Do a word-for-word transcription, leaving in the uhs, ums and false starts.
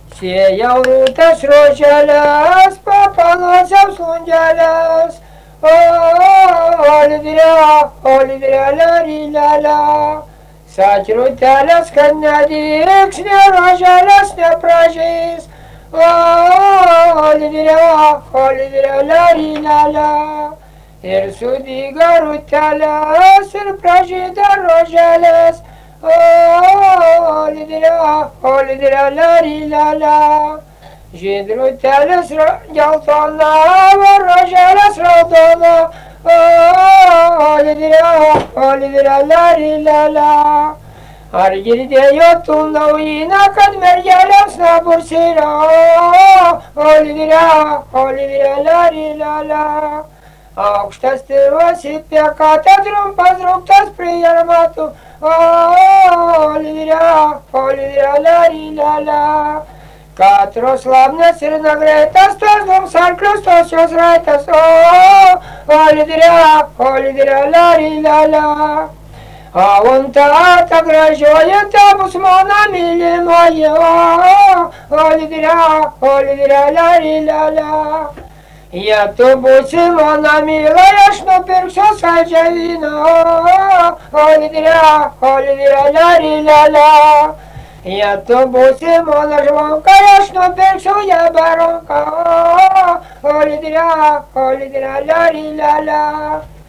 Sėjau rūtas roželės, papanuosiam slungelės. O, Olivire, Olivire, larilala. Sakė rūtelės, kad nediks, ne roželės nepražys. O, Olivire, Olivire, larilala. Ir sudyga rūtelės, ir pražyda roželės. O, Olivire, Olivire, larilala. Žydrutėlis geltona, roželės raudona. O, Olivire, Olivire, larilala. Ar girdėjot tų naujieną, kad mergelėms naburs yra? Olivire, Olivire, larilala. Aukštas tėvas įpiekata, trumpas rūktas prie armatų. O, Olivire, Olivire, larilala. Katros labnas ir nagreitas, tas mums arklius, tos jos raitas. O, Olivire, Olivire, larilala. Aunta ta gražioji, ta bus mano mylimoji. O, Olivire, Olivire, larilala. Jei tu būsi mano myla, aš nupirksiu saldžią vyną. O, Olivire, Olivire, larilala. Jei tu būsi mano žmonka, aš nupirksiu ją baronką. O, Olivire, Olivire, larilala.